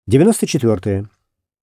94.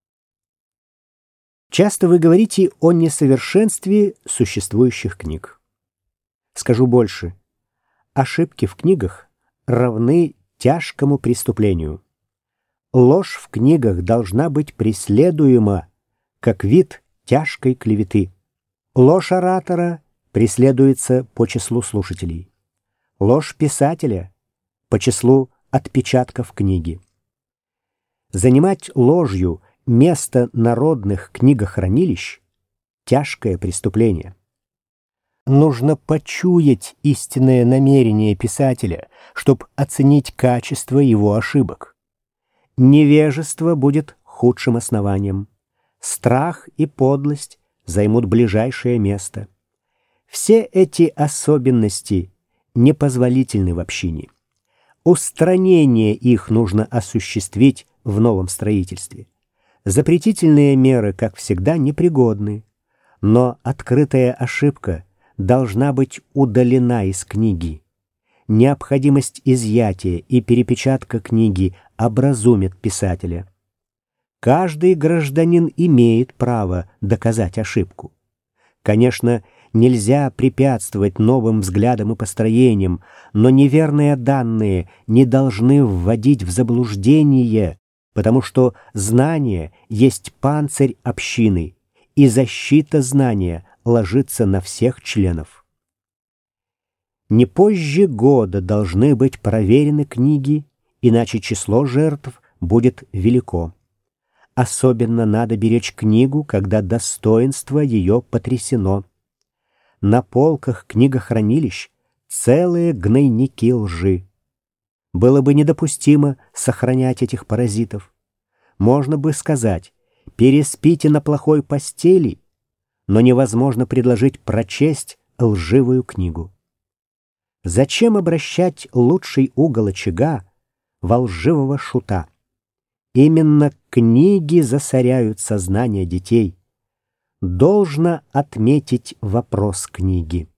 Часто вы говорите о несовершенстве существующих книг. Скажу больше. Ошибки в книгах равны тяжкому преступлению. Ложь в книгах должна быть преследуема как вид тяжкой клеветы. Ложь оратора преследуется по числу слушателей. Ложь писателя по числу отпечатков книги. Занимать ложью место народных книгохранилищ — тяжкое преступление. Нужно почуять истинное намерение писателя, чтобы оценить качество его ошибок. Невежество будет худшим основанием. Страх и подлость займут ближайшее место. Все эти особенности непозволительны в общине. Устранение их нужно осуществить в новом строительстве. Запретительные меры, как всегда, непригодны, но открытая ошибка должна быть удалена из книги. Необходимость изъятия и перепечатка книги образумит писателя. Каждый гражданин имеет право доказать ошибку. Конечно, нельзя препятствовать новым взглядам и построениям, но неверные данные не должны вводить в заблуждение, потому что знание есть панцирь общины, и защита знания ложится на всех членов. Не позже года должны быть проверены книги, иначе число жертв будет велико. Особенно надо беречь книгу, когда достоинство ее потрясено. На полках книгохранилищ целые гнойники лжи. Было бы недопустимо сохранять этих паразитов. Можно бы сказать: переспите на плохой постели, но невозможно предложить прочесть лживую книгу. Зачем обращать лучший угол очага во лживого шута? Именно книги засоряют сознание детей. Должно отметить вопрос книги.